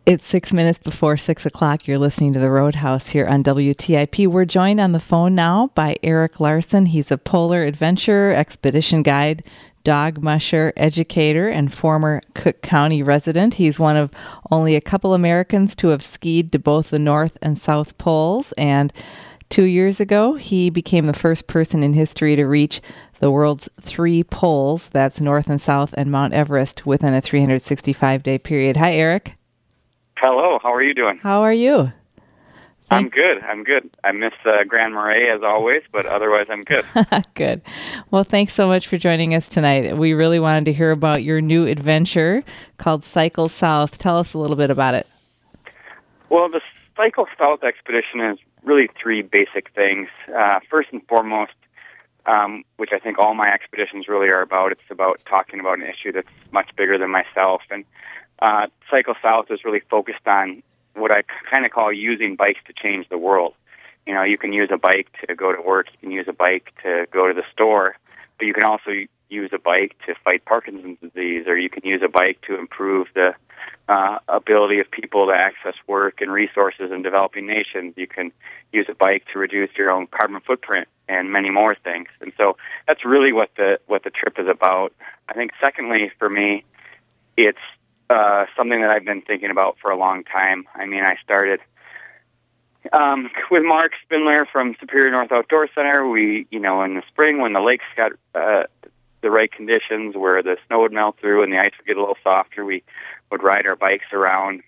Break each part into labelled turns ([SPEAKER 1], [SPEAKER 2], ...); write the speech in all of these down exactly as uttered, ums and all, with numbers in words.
[SPEAKER 1] It's six minutes before six o'clock. You're listening to the Roadhouse here on W T I P. We're joined on the phone now by Eric Larson. He's a polar adventurer, expedition guide, dog musher, educator, and former Cook County resident. He's one of only a couple Americans to have skied to both the North and South Poles. And two years ago, he became the first person in history to reach the world's three poles. That's North and South and Mount Everest within a three hundred sixty-five day period. Hi, Eric.
[SPEAKER 2] Hello, how are you doing?
[SPEAKER 1] How are you? Thank-
[SPEAKER 2] I'm good, I'm good. I miss uh, Grand Marais as always, but otherwise I'm good.
[SPEAKER 1] Good. Well, thanks so much for joining us tonight. We really wanted to hear about your new adventure called Cycle South. Tell us a little bit about it.
[SPEAKER 2] Well, the Cycle South expedition is really three basic things. Uh, first and foremost, um, which I think all my expeditions really are about, it's about talking about an issue that's much bigger than myself. And Uh, Cycle South is really focused on what I kind of call using bikes to change the world. You know, you can use a bike to go to work, you can use a bike to go to the store, but you can also use a bike to fight Parkinson's disease, or you can use a bike to improve the uh, ability of people to access work and resources in developing nations. You can use a bike to reduce your own carbon footprint and many more things. And so that's really what the what the trip is about. I think secondly, for me, it's Uh, something that I've been thinking about for a long time. I mean, I started um, with Mark Spindler from Superior North Outdoor Center. We, you know, in the spring when the lakes got uh, the right conditions where the snow would melt through and the ice would get a little softer, we would ride our bikes around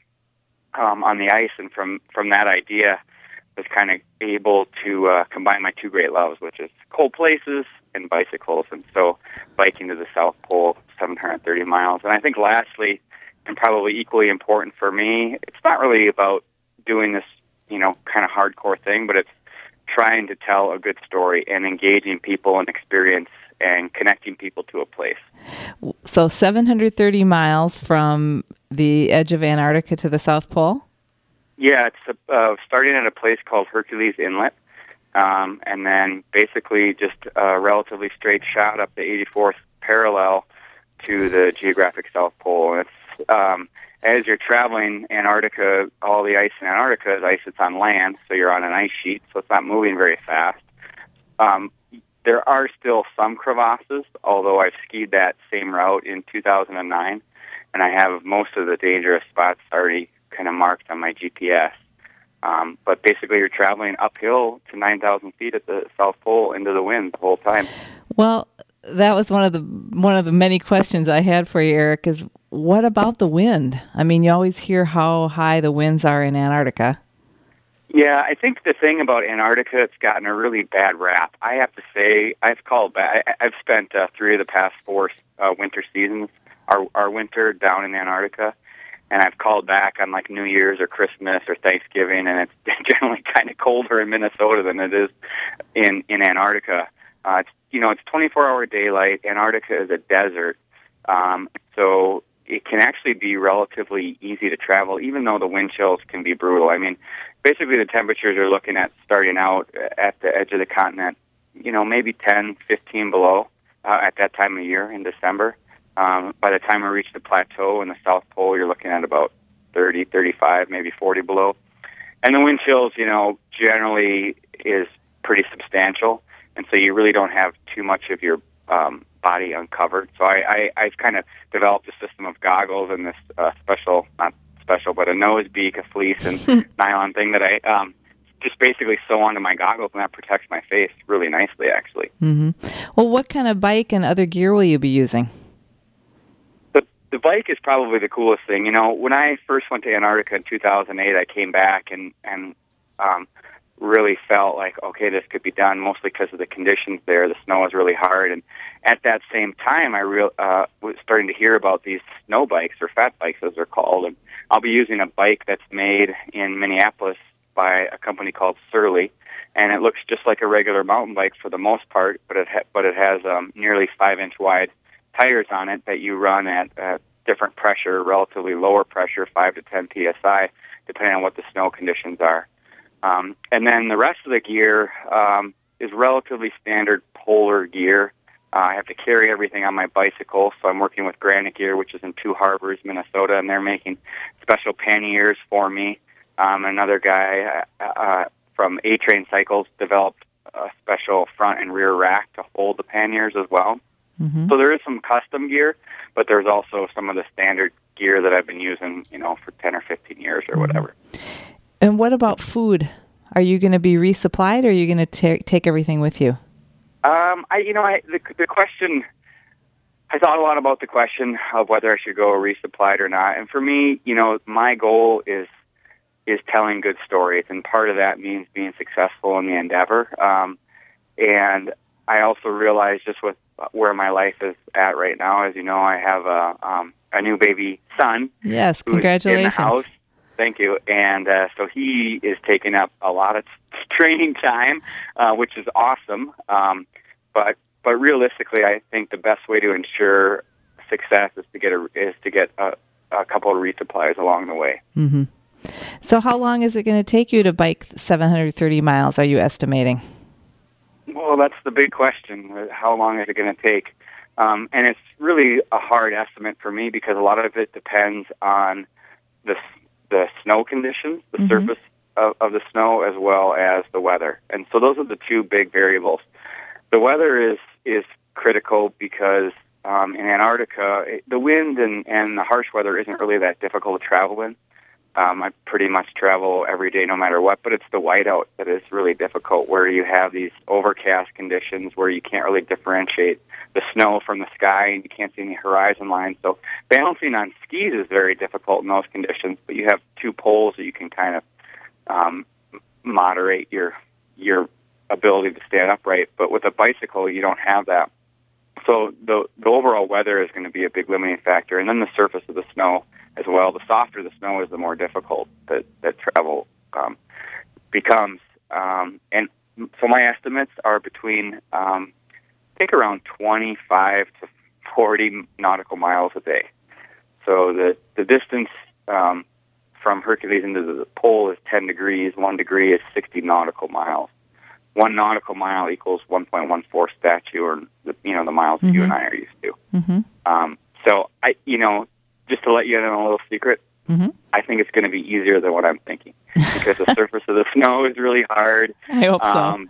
[SPEAKER 2] um, on the ice. And from, from that idea, was kind of able to uh, combine my two great loves, which is cold places and bicycles. And so biking to the South Pole, seven hundred thirty miles. And I think lastly, and probably equally important for me, it's not really about doing this, you know, kind of hardcore thing, but it's trying to tell a good story and engaging people in experience and connecting people to a place.
[SPEAKER 1] So seven hundred thirty miles from the edge of Antarctica to the South Pole?
[SPEAKER 2] Yeah, it's uh, starting at a place called Hercules Inlet, um, and then basically just a relatively straight shot up the eighty-fourth parallel to the geographic South Pole. And it's Um, as you're traveling Antarctica, all the ice in Antarctica is ice that's on land, so you're on an ice sheet, so it's not moving very fast. Um, there are still some crevasses, although I've skied that same route in two thousand nine, and I have most of the dangerous spots already kind of marked on my G P S. Um, but basically, you're traveling uphill to nine thousand feet at the South Pole into the wind the whole time.
[SPEAKER 1] Well, that was one of the one of the many questions I had for you, Eric, is what about the wind? I mean, you always hear how high the winds are in Antarctica.
[SPEAKER 2] Yeah, I think the thing about Antarctica, it's gotten a really bad rap. I have to say, I've called back. I've spent uh, three of the past four uh, winter seasons, our, our winter down in Antarctica, and I've called back on like New Year's or Christmas or Thanksgiving, and it's generally kind of colder in Minnesota than it is in, in Antarctica. Uh, it's, you know, it's twenty-four hour daylight. Antarctica is a desert, um, so it can actually be relatively easy to travel, even though the wind chills can be brutal. I mean, basically the temperatures are looking at starting out at the edge of the continent, you know, maybe ten, fifteen below uh, at that time of year in December. Um, by the time we reach the plateau in the South Pole, you're looking at about thirty, thirty-five, maybe forty below. And the wind chills, you know, generally is pretty substantial. And so you really don't have too much of your um, body uncovered. So I, I, I've kind of developed a system of goggles and this uh, special, not special, but a nose beak, a fleece, and nylon thing that I um, just basically sew onto my goggles, and that protects my face really nicely, actually.
[SPEAKER 1] Mm-hmm. Well, what kind of bike and other gear will you be using?
[SPEAKER 2] The, the bike is probably the coolest thing. You know, when I first went to Antarctica in two thousand eight, I came back and, and um, really felt like, okay, this could be done, mostly because of the conditions there. The snow was really hard. And at that same time, I real, uh, was starting to hear about these snow bikes, or fat bikes as they're called. And I'll be using a bike that's made in Minneapolis by a company called Surly. And it looks just like a regular mountain bike for the most part, but it, ha- but it has um, nearly five-inch wide tires on it that you run at uh, different pressure, relatively lower pressure, five to ten P S I, depending on what the snow conditions are. Um, and then the rest of the gear um, is relatively standard polar gear. Uh, I have to carry everything on my bicycle, so I'm working with Granite Gear, which is in Two Harbors, Minnesota, and they're making special panniers for me. Um, another guy uh, uh, from A-Train Cycles developed a special front and rear rack to hold the panniers as well.
[SPEAKER 1] Mm-hmm.
[SPEAKER 2] So there is some custom gear, but there's also some of the standard gear that I've been using, you know, for ten or fifteen years or mm-hmm. whatever.
[SPEAKER 1] And what about food? Are you going to be resupplied, or are you going to ta- take everything with you?
[SPEAKER 2] Um, I, you know, I, the, the question, I thought a lot about the question of whether I should go resupplied or not. And for me, you know, my goal is is telling good stories, and part of that means being successful in the endeavor. Um, and I also realize just with where my life is at right now, as you know, I have a um, a new baby son.
[SPEAKER 1] Yes, congratulations.
[SPEAKER 2] In the house. Thank you. And uh, so he is taking up a lot of training time, uh, which is awesome. Um, but but realistically, I think the best way to ensure success is to get a, is to get a, a couple of resupplies along the way.
[SPEAKER 1] Mm-hmm. So how long is it going to take you to bike seven hundred thirty miles, are you estimating?
[SPEAKER 2] Well, that's the big question. How long is it going to take? Um, and it's really a hard estimate for me because a lot of it depends on the the snow conditions, the mm-hmm. surface of, of the snow, as well as the weather. And so those are the two big variables. The weather is is critical because um, in Antarctica, it, the wind and, and the harsh weather isn't really that difficult to travel in. Um, I pretty much travel every day no matter what, but it's the whiteout that is really difficult, where you have these overcast conditions where you can't really differentiate the snow from the sky and you can't see any horizon lines. So balancing on skis is very difficult in those conditions, but you have two poles that you can kind of um, moderate your your ability to stand upright. But with a bicycle, you don't have that. So the the overall weather is going to be a big limiting factor, and then the surface of the snow as well. The softer the snow is, the more difficult that, that travel um, becomes. Um, and so my estimates are between, um, I think, around twenty-five to forty nautical miles a day. So the, the distance um, from Hercules into the pole is ten degrees. One degree is sixty nautical miles. One nautical mile equals one point one four statute, or the, you know, the miles mm-hmm. that you and I are used to.
[SPEAKER 1] Mm-hmm.
[SPEAKER 2] Um, so I, you know, just to let you in on a little secret, mm-hmm. I think it's going to be easier than what I'm thinking because the surface of the snow is really hard.
[SPEAKER 1] I hope so.
[SPEAKER 2] Um,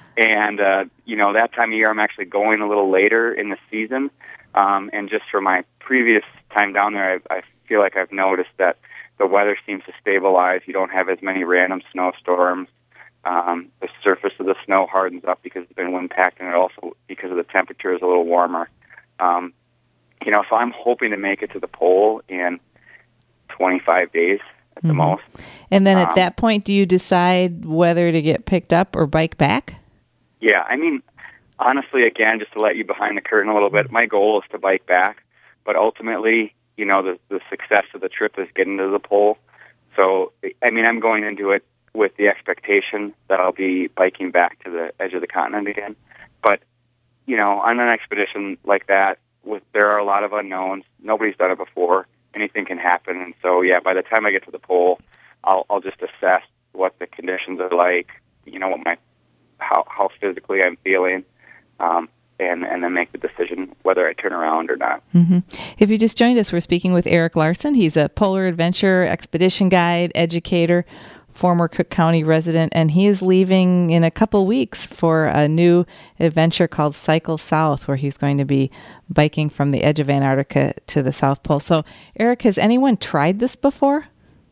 [SPEAKER 2] and uh, you know, that time of year, I'm actually going a little later in the season. Um, and just for my previous time down there, I, I feel like I've noticed that the weather seems to stabilize. You don't have as many random snowstorms. Um, the surface of the snow hardens up because it's been wind packed, and it also, because of the temperature, is a little warmer. Um, you know, so I'm hoping to make it to the pole in twenty-five days at mm-hmm. the most.
[SPEAKER 1] And then at
[SPEAKER 2] um,
[SPEAKER 1] that point, do you decide whether to get picked up or bike back?
[SPEAKER 2] Yeah, I mean, honestly, again, just to let you behind the curtain a little bit, my goal is to bike back, but ultimately, you know, the, the success of the trip is getting to the pole. So, I mean, I'm going into it with the expectation that I'll be biking back to the edge of the continent again. But, you know, on an expedition like that, with there are a lot of unknowns. Nobody's done it before. Anything can happen. And so, yeah, by the time I get to the pole, I'll, I'll just assess what the conditions are like, you know, what my how, how physically I'm feeling, um, and, and then make the decision whether I turn around or not.
[SPEAKER 1] Mm-hmm. If you just joined us, we're speaking with Eric Larson. He's a polar adventure expedition guide, educator, former Cook County resident, and he is leaving in a couple weeks for a new adventure called Cycle South, where he's going to be biking from the edge of Antarctica to the South Pole. So, Eric, has anyone tried this before?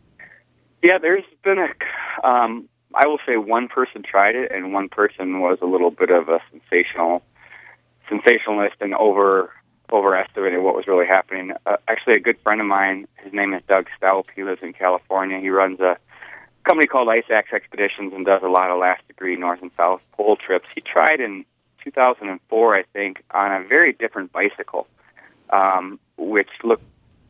[SPEAKER 2] Yeah, there's been a, um, I will say one person tried it, and one person was a little bit of a sensational, sensationalist and over overestimated what was really happening. Uh, actually, a good friend of mine, his name is Doug Staup. He lives in California. He runs a company called Ice Axe Expeditions and does a lot of last degree North and South Pole trips. He tried in two thousand four, I think, on a very different bicycle, um, which looked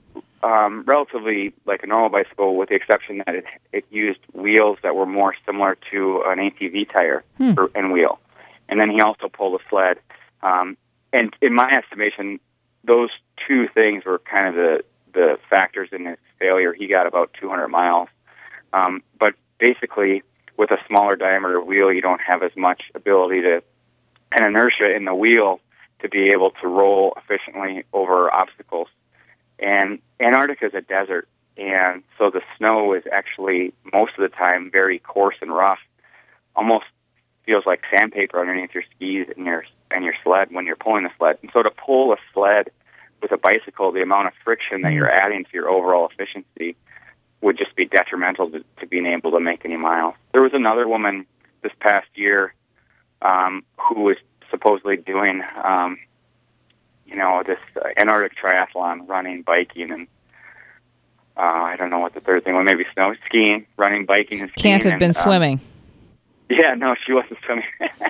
[SPEAKER 2] um, relatively like a normal bicycle, with the exception that it, it used wheels that were more similar to an A T V tire hmm. for, and wheel. And then he also pulled a sled. Um, and in my estimation, those two things were kind of the, the factors in his failure. He got about two hundred miles. Um, but basically, with a smaller diameter wheel, you don't have as much ability to, and inertia in the wheel to be able to roll efficiently over obstacles. And Antarctica is a desert, and so the snow is actually most of the time very coarse and rough, almost feels like sandpaper underneath your skis and your and your sled when you're pulling the sled. And so to pull a sled with a bicycle, the amount of friction that you're adding to your overall efficiency would just be detrimental to, to being able to make any miles. There was another woman this past year um, who was supposedly doing, um, you know, this uh, Antarctic triathlon, running, biking, and uh, I don't know what the third thing was, maybe snow skiing, running, biking, and skiing.
[SPEAKER 1] Can't have
[SPEAKER 2] and,
[SPEAKER 1] been
[SPEAKER 2] um,
[SPEAKER 1] swimming.
[SPEAKER 2] Yeah, no, she wasn't swimming.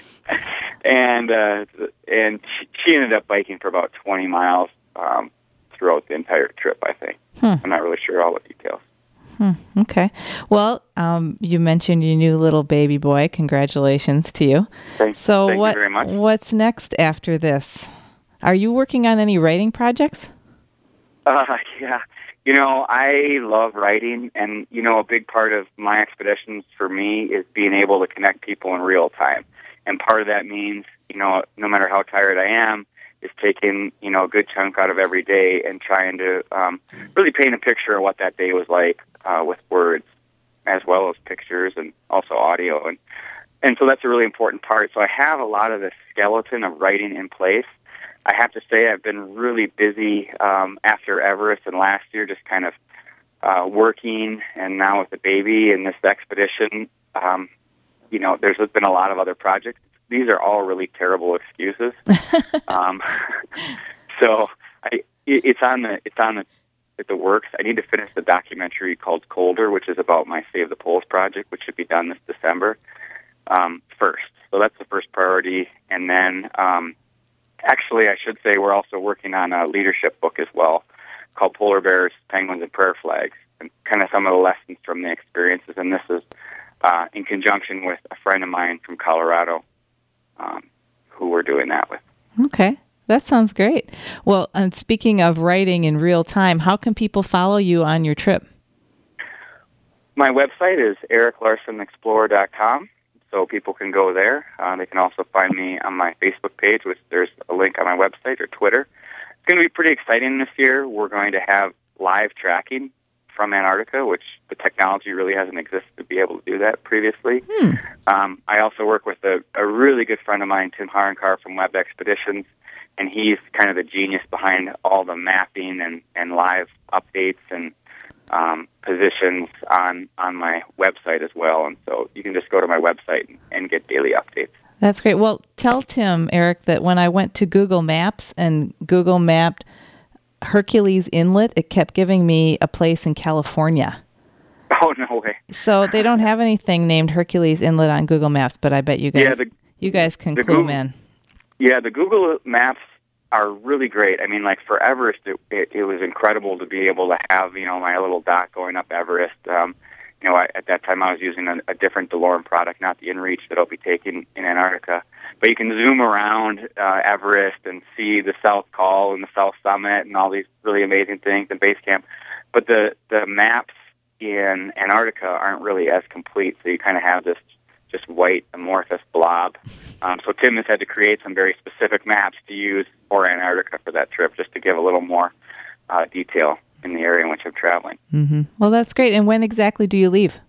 [SPEAKER 2] and uh, and she, she ended up biking for about twenty miles um, throughout the entire trip, I think.
[SPEAKER 1] Hmm.
[SPEAKER 2] I'm not really sure all the details.
[SPEAKER 1] Hmm. Okay. Well, um, you mentioned your new little baby boy. Congratulations to you.
[SPEAKER 2] Thank,
[SPEAKER 1] so
[SPEAKER 2] thank
[SPEAKER 1] what,
[SPEAKER 2] you very much.
[SPEAKER 1] What's next after this? Are you working on any writing projects?
[SPEAKER 2] Uh, yeah. You know, I love writing, and, you know, a big part of my expeditions for me is being able to connect people in real time. And part of that means, you know, no matter how tired I am, is taking, you know, a good chunk out of every day and trying to um, really paint a picture of what that day was like uh, with words as well as pictures and also audio. And, and so that's a really important part. So I have a lot of the skeleton of writing in place. I have to say I've been really busy um, after Everest and last year, just kind of uh, working, and now with the baby and this expedition, um, you know, there's been a lot of other projects. These are all really terrible excuses. um, so I, it, it's on the it's on the the works. I need to finish the documentary called Colder, which is about my Save the Poles project, which should be done this December um, first. So that's the first priority, and then. Um, Actually, I should say we're also working on a leadership book as well called Polar Bears, Penguins, and Prayer Flags, and kind of some of the lessons from the experiences. And this is uh, in conjunction with a friend of mine from Colorado um, who we're doing that with.
[SPEAKER 1] Okay. That sounds great. Well, and speaking of writing in real time, how can people follow you on your trip?
[SPEAKER 2] My website is eric larson explorer dot com. So people can go there. Uh, they can also find me on my Facebook page, which there's a link on my website, or Twitter. It's going to be pretty exciting this year. We're going to have live tracking from Antarctica, which the technology really hasn't existed to be able to do that previously. Hmm. Um, I also work with a, a really good friend of mine, Tim Harenkar from Web Expeditions, and he's kind of the genius behind all the mapping and, and live updates and Um, positions on, on my website as well. And so you can just go to my website and, and get daily updates.
[SPEAKER 1] That's great. Well, tell Tim, Eric, that when I went to Google Maps and Google mapped Hercules Inlet, it kept giving me a place in California.
[SPEAKER 2] Oh, no way.
[SPEAKER 1] So they don't have anything named Hercules Inlet on Google Maps, but I bet you guys,
[SPEAKER 2] yeah, the,
[SPEAKER 1] you guys can clue
[SPEAKER 2] Google,
[SPEAKER 1] them in.
[SPEAKER 2] Yeah, the Google Maps are really great. I mean, like for Everest, it, it, it was incredible to be able to have, you know, my little dot going up Everest. Um, you know, I, at that time I was using a, a different DeLorme product, not the InReach that I'll be taking in Antarctica. But you can zoom around uh, Everest and see the South Col and the South Summit and all these really amazing things and base camp. But the, the maps in Antarctica aren't really as complete, so you kind of have this just white amorphous blob. Um, so Tim has had to create some very specific maps to use for Antarctica for that trip, just to give a little more uh, detail in the area in which I'm traveling.
[SPEAKER 1] Mm-hmm. Well, that's great. And when exactly do you leave?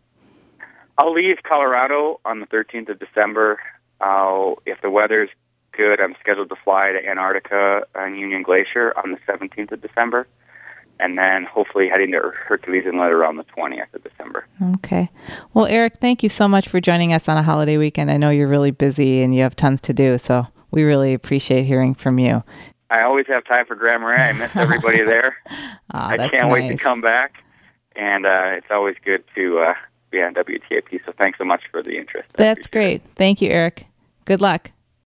[SPEAKER 2] I'll leave Colorado on the thirteenth of December. Uh, if the weather's good, I'm scheduled to fly to Antarctica on Union Glacier on the seventeenth of December. And then hopefully heading to Hercules Inlet around the twentieth of December.
[SPEAKER 1] Okay. Well, Eric, thank you so much for joining us on a holiday weekend. I know you're really busy and you have tons to do, so we really appreciate hearing from you.
[SPEAKER 2] I always have time for Grand Marais. I miss everybody there.
[SPEAKER 1] oh,
[SPEAKER 2] I
[SPEAKER 1] that's
[SPEAKER 2] can't
[SPEAKER 1] nice.
[SPEAKER 2] wait to come back. And uh, it's always good to uh, be on W T I P, so thanks so much for the interest.
[SPEAKER 1] That's great. It. Thank you, Eric. Good luck.